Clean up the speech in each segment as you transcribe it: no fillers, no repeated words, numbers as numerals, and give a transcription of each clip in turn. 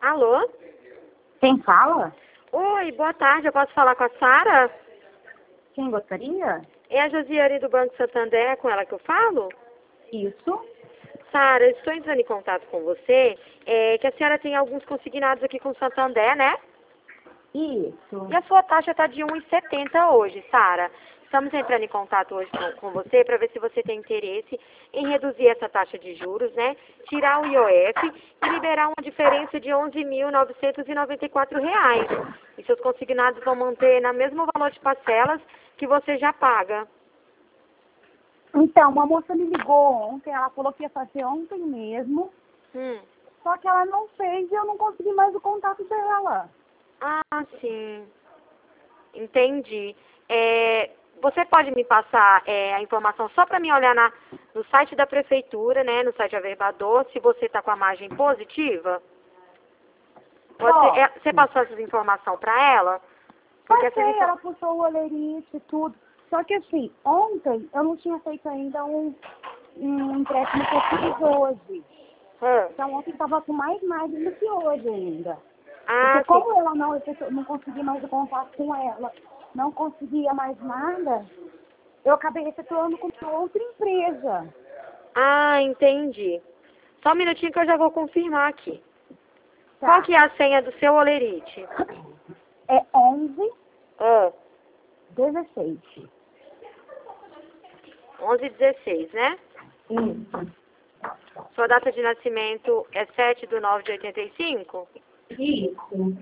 Alô? Quem fala? Oi, boa tarde. Eu posso falar com a Sara? Quem gostaria? É a Josiane do Banco Santander, é com ela que eu falo? Isso. Sara, eu estou entrando em contato com você, que a senhora tem alguns consignados aqui com o Santander, né? Isso. E a sua taxa está de 1,70 hoje, Sara. Estamos entrando em contato hoje com você para ver se você tem interesse em reduzir essa taxa de juros, né? Tirar o IOF e liberar uma diferença de R$ 11.994. E seus consignados vão manter no mesmo valor de parcelas que você já paga. Então, uma moça me ligou ontem, ela falou que ia fazer ontem mesmo, só que ela não fez e eu não consegui mais o contato dela. Ah, sim. Entendi. Você pode me passar a informação só para mim olhar no site da prefeitura, né, no site Averbador, se você está com a margem positiva? Você passou essa informação para ela? Porque Passei, ela puxou o olerite e tudo. Só que assim, ontem eu não tinha feito ainda um empréstimo que eu fiz hoje. Então ontem estava com mais margem do que hoje ainda. Porque como ela eu não consegui mais o contato com ela, não conseguia mais nada, eu acabei efetuando com uma outra empresa. Ah, entendi. Só um minutinho que eu já vou confirmar aqui. Tá. Qual que é a senha do seu olerite? É 1116. 1116, né? Isso. Sua data de nascimento é 7/9/85? Isso.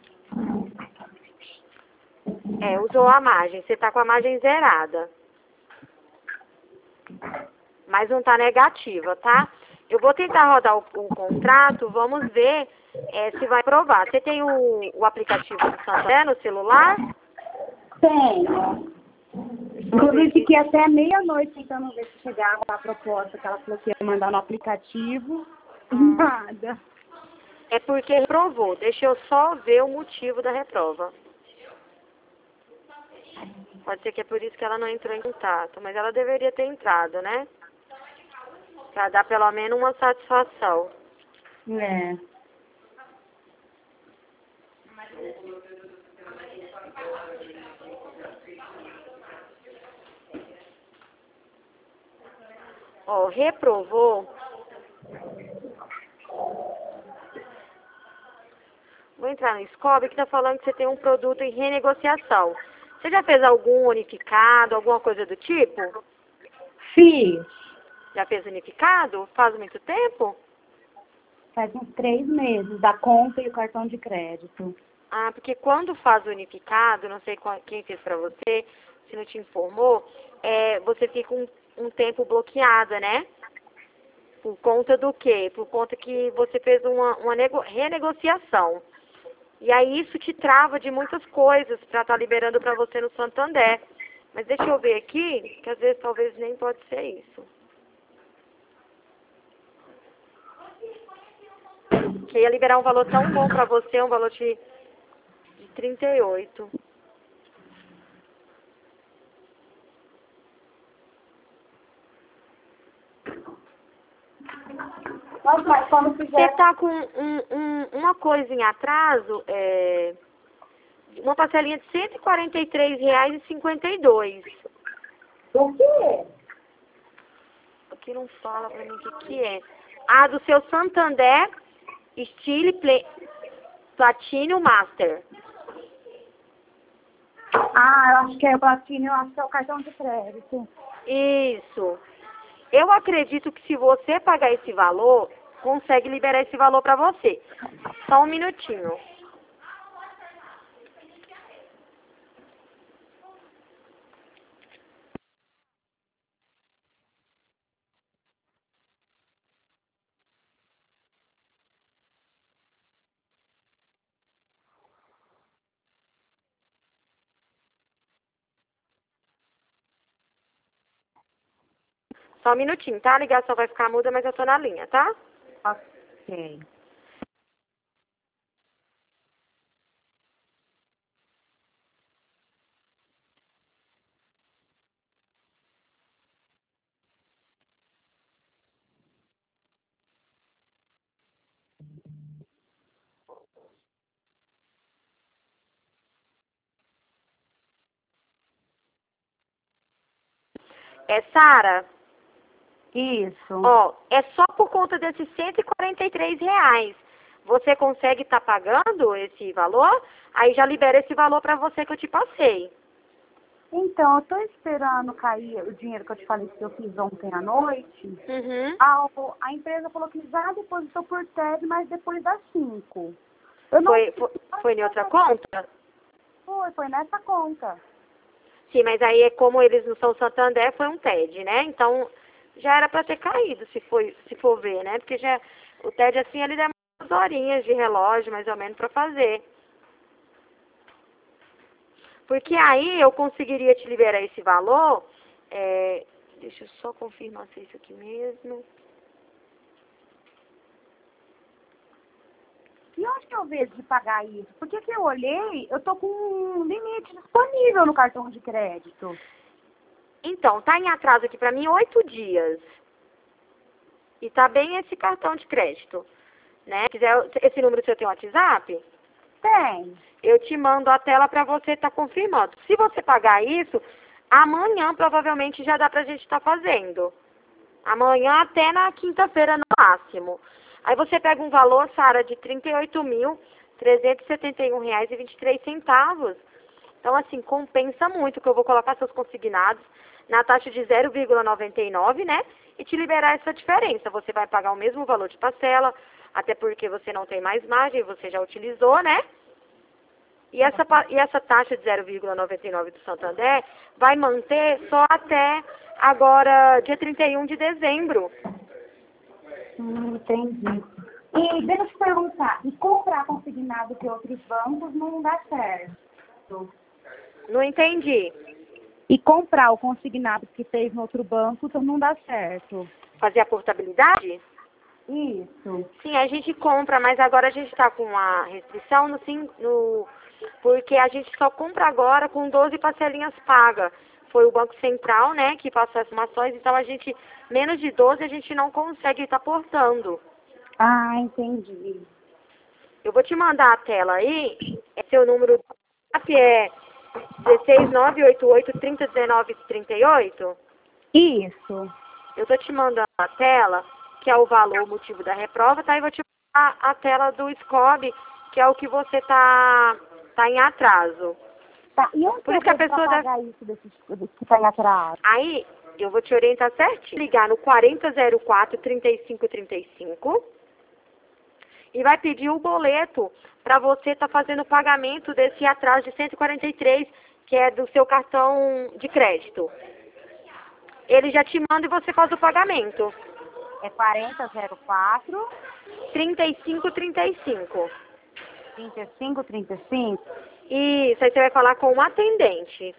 Usou a margem. Você está com a margem zerada. Mas não está negativa, tá? Eu vou tentar rodar o contrato, vamos ver se vai aprovar. Você tem o aplicativo do Santander no celular? Tenho. Inclusive, fiquei até meia-noite tentando ver se chegava a proposta que ela falou que ia mandar no aplicativo. Nada. É porque reprovou. Deixa eu só ver o motivo da reprova. Pode ser que é por isso que ela não entrou em contato, mas ela deveria ter entrado, né? Pra dar pelo menos uma satisfação. É. Ó, reprovou. Vou entrar no Scope que tá falando que você tem um produto em renegociação. Você já fez algum unificado, alguma coisa do tipo? Fiz. Já fez unificado? Faz muito tempo? Faz uns 3 meses, da conta e o cartão de crédito. Ah, porque quando faz unificado, não sei quem fez pra você, se não te informou, você fica um tempo bloqueada, né? Por conta do quê? Por conta que você fez uma renegociação. E aí isso te trava de muitas coisas para estar liberando para você no Santander. Mas deixa eu ver aqui, que às vezes talvez nem pode ser isso. Que ia liberar um valor tão bom para você, um valor de 38. Mas quando Você fizer... está com uma coisa em atraso, uma parcelinha de R$ 143,52. O quê? Aqui não fala pra mim o que é. Ah, do seu Santander Style Platinum Master. Ah, eu acho que é o platino, eu acho que é o cartão de crédito. Isso. Eu acredito que se você pagar esse valor, consegue liberar esse valor pra você. Só um minutinho. Só um minutinho, tá? A ligação vai ficar muda, mas eu tô na linha, tá? Ok. É Sara? Isso. Ó, é só por conta desses R$ 143. Você consegue estar pagando esse valor? Aí já libera esse valor para você que eu te passei. Então, eu tô esperando cair o dinheiro que eu te falei que eu fiz ontem à noite. Uhum. A empresa falou que já depositou por TED, mas depois das 5. Eu não Foi em outra conta? Foi nessa conta. Sim, mas aí é como eles não são Santander, foi um TED, né? Então já era para ter caído, se for ver, né? Porque já o TED assim ele demora umas horinhas de relógio, mais ou menos, para fazer. Porque aí eu conseguiria te liberar esse valor. Deixa eu só confirmar se é isso aqui mesmo. E onde que eu vejo de pagar isso? Porque que eu olhei, eu tô com um limite disponível no cartão de crédito. Então, tá em atraso aqui para mim 8 dias. E tá bem esse cartão de crédito, né? Se quiser, esse número seu tem WhatsApp? Tem. Eu te mando a tela para você estar confirmando. Se você pagar isso, amanhã provavelmente já dá pra gente estar fazendo. Amanhã até na quinta-feira no máximo. Aí você pega um valor, Sara, de R$ 38.371,23. Então, assim, compensa muito, que eu vou colocar seus consignados na taxa de 0,99, né? E te liberar essa diferença. Você vai pagar o mesmo valor de parcela, até porque você não tem mais margem, você já utilizou, né? E essa taxa de 0,99 do Santander vai manter só até agora, dia 31 de dezembro. Entendi. E deixa eu te perguntar, e comprar consignado que outros bancos não dá certo? Não entendi. E comprar o consignado que fez no outro banco então não dá certo? Fazer a portabilidade? Isso. Sim, a gente compra, mas agora a gente está com uma restrição porque a gente só compra agora com 12 parcelinhas pagas. Foi o Banco Central, né, que passou as mações, então menos de 12 a gente não consegue estar portando. Ah, entendi. Eu vou te mandar a tela aí, seu número do WhatsApp é 16988301938. Isso. Eu tô te mandando a tela, que é o valor, o motivo da reprova, tá? E vou te mandar a tela do SCOB, que é o que você tá em atraso. Tá, e onde Por eu isso que a vou pessoa deve... pagar isso que está em atraso? Aí, eu vou te orientar certinho. Ligar no 4004-3535 e vai pedir o boleto para você estar fazendo o pagamento desse atraso de 143, que é do seu cartão de crédito. Ele já te manda e você faz o pagamento. É 4004 3535. 3535? Isso, aí você vai falar com um atendente.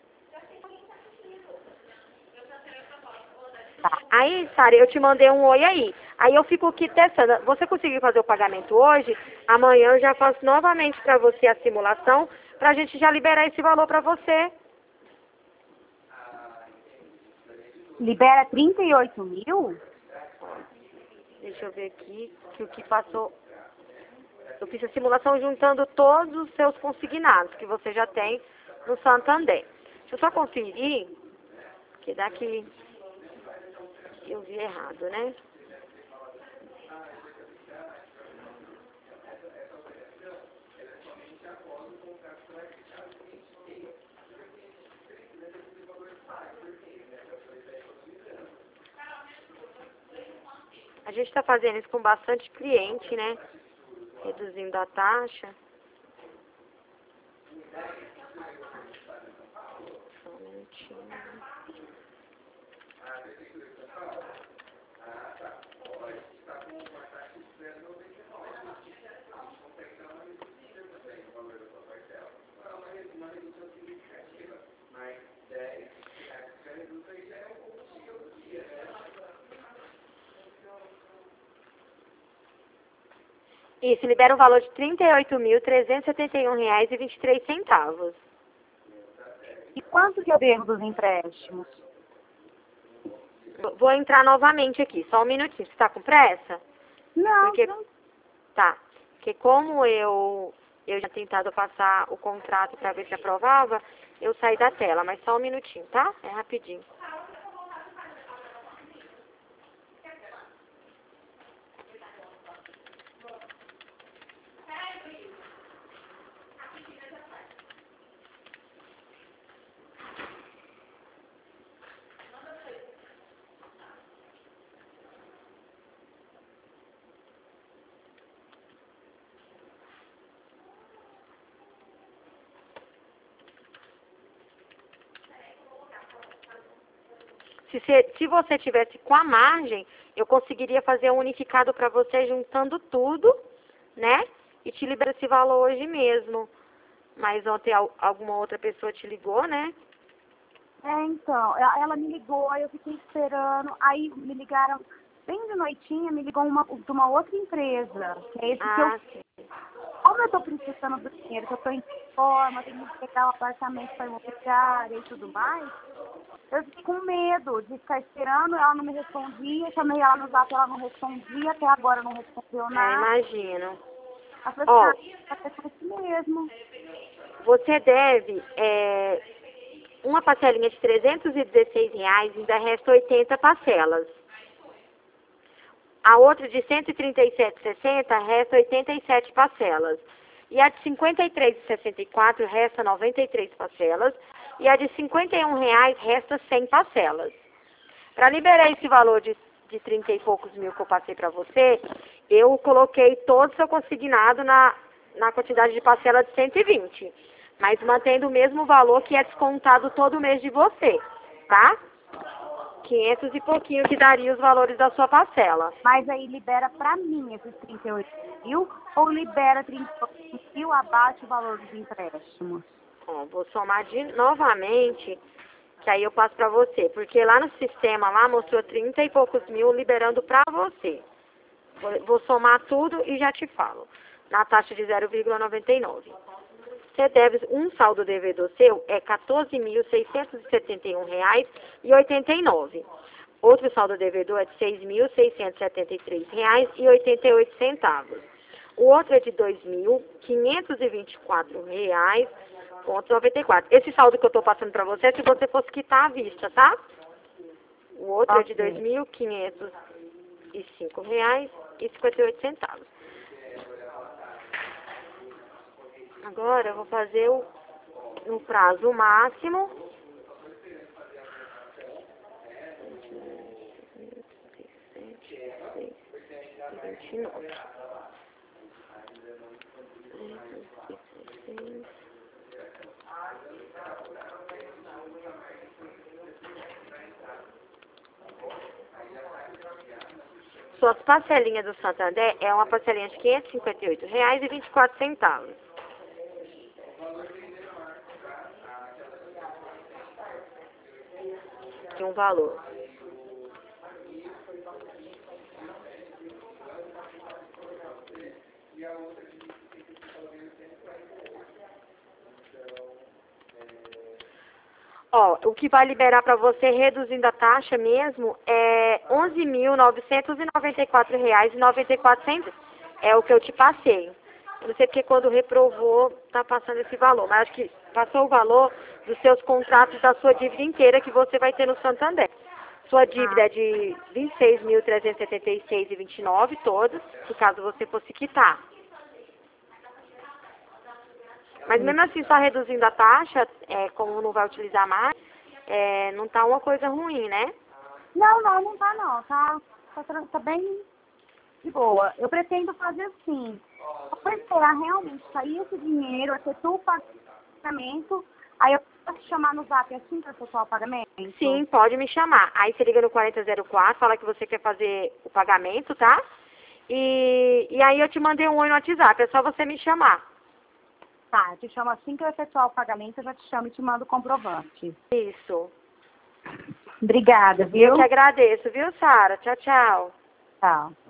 Tá. Aí, Sara, eu te mandei um oi aí. Aí eu fico aqui testando. Você conseguiu fazer o pagamento hoje? Amanhã eu já faço novamente para você a simulação, para a gente já liberar esse valor para você. Libera 38 mil? Deixa eu ver aqui, que o que passou... Eu fiz a simulação juntando todos os seus consignados que você já tem no Santander. Deixa eu só conferir, que daqui eu vi errado, né? A gente está fazendo isso com bastante cliente, né? Reduzindo a taxa. Só um minutinho. Isso, libera um valor de R$ 38.371,23. E quanto que eu devo dos empréstimos? Vou entrar novamente aqui, só um minutinho. Você está com pressa? Não, Porque, não. tá. Porque como eu já tentado passar o contrato para ver se aprovava, eu saí da tela. Mas só um minutinho, tá? É rapidinho. Se você tivesse com a margem, eu conseguiria fazer um unificado para você juntando tudo, né? E te libera esse valor hoje mesmo. Mas ontem alguma outra pessoa te ligou, né? Então, ela me ligou, aí eu fiquei esperando, aí me ligaram, bem de noitinha, me ligou de uma outra empresa, que é esse que eu... Sim. Como eu tô precisando do dinheiro, que eu tô em forma, tenho que pegar o apartamento para imobiliária e tudo mais, eu fiquei com medo de ficar esperando, ela não me respondia, chamei ela no zap, ela não respondia, até agora não respondeu nada. Imagino. Ela falou assim, é por isso mesmo. Você deve uma parcelinha de R$316, ainda resta 80 parcelas. A outra de R$137,60 resta 87 parcelas. E a de R$53,64 resta 93 parcelas. E a de R$51 resta 100 parcelas. Para liberar esse valor de 30 e poucos mil que eu passei para você, eu coloquei todo o seu consignado na quantidade de parcela de 120. Mas mantendo o mesmo valor que é descontado todo mês de você, tá? 500 e pouquinho que daria os valores da sua parcela. Mas aí libera pra mim esses 38 mil ou libera 38 mil abaixo o valor dos empréstimos? Vou somar novamente, que aí eu passo pra você. Porque lá no sistema, lá mostrou 30 e poucos mil liberando pra você. Vou somar tudo e já te falo. Na taxa de 0,99. Você deve, um saldo devedor seu é R$14.671,89. Outro saldo devedor é de R$6.673,88. O outro é de R$2.524,94. Esse saldo que eu estou passando para você é se você fosse quitar à vista, tá? O outro é de R$2.505,58. Agora eu vou fazer no prazo máximo. Suas parcelinhas do Santander é uma parcelinha de R$558,24. De um valor. O que vai liberar para você, reduzindo a taxa mesmo, é R$11.994,94. É o que eu te passei. Eu não sei porque quando reprovou, tá passando esse valor. Mas acho que passou o valor dos seus contratos da sua dívida inteira que você vai ter no Santander. Sua dívida é de R$26.376,29, todas, se caso você fosse quitar. Mas mesmo assim, só reduzindo a taxa, como não vai utilizar mais, não tá uma coisa ruim, né? Não tá não. Tá bem de boa. Eu pretendo fazer assim. Para esperar realmente sair esse dinheiro, efetuar o pagamento, aí eu posso te chamar no zap assim para efetuar o pagamento? Sim, pode me chamar. Aí você liga no 4004, fala que você quer fazer o pagamento, tá? E aí eu te mandei um oi no WhatsApp, é só você me chamar. Tá, eu te chamo assim que eu efetuar o pagamento, eu já te chamo e te mando o comprovante. Isso. Obrigada, viu? Eu que agradeço, viu, Sara? Tchau, tchau. Tchau.